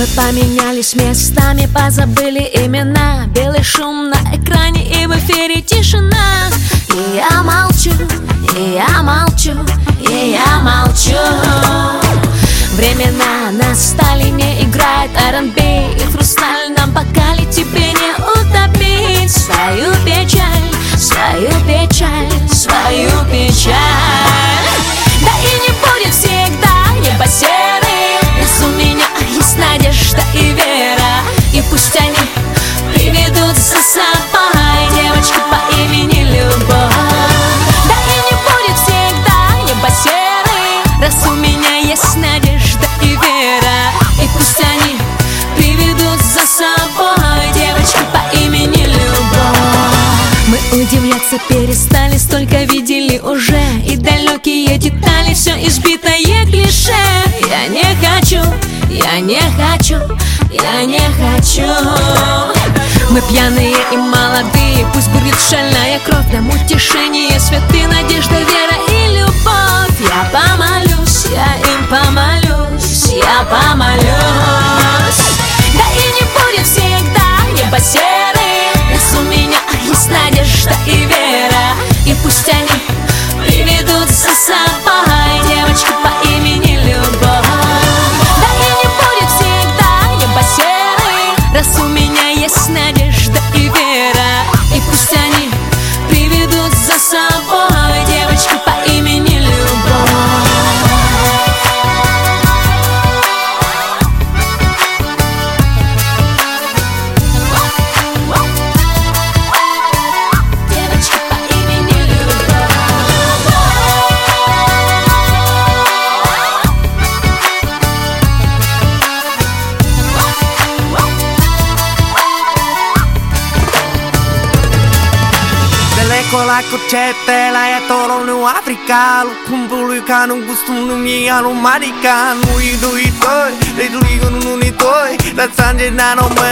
Мы поменялись местами, позабыли имена. Белый шум на экране и в эфире тишина. И я молчу, и я молчу, и я молчу. Времена настали, не играет R&B, и в хрустальном бокале тебе не утопить свою печаль, свою печаль, свою печаль. Да и не будет всегда небо серым, раз у меня есть надежда и вера. И пусть они приведут за собой девочку по имени Любовь. Да и не будет всегда небо серым, раз у меня есть надежда и вера. И пусть они приведут за собой девочку по имени Любовь. Мы удивляться перестали, столько видели уже, и далекие детали, все избитое клише. Я не хочу, я не хочу, я не хочу. Мы пьяные и молодые, пусть бурлит шальная кровь, нам утешение, святы, надежда, вера и любовь. Я помолюсь, я им помолюсь, я помолюсь. Да и не будет всегда небо серым, раз у меня есть надежда и вера. И пусть они приведут за собой девочку по имени Любовь. Да и не будет всегда небо серым, раз у меня есть надежда и вера. И пусть они приведут за собой девочку по имени Любовь. Con la coccetta, la e toro nu Africa, lu kumpulu kanu gustum nu mianu marika, nu idui toy, le dui con nu ni toy, la sanje nano me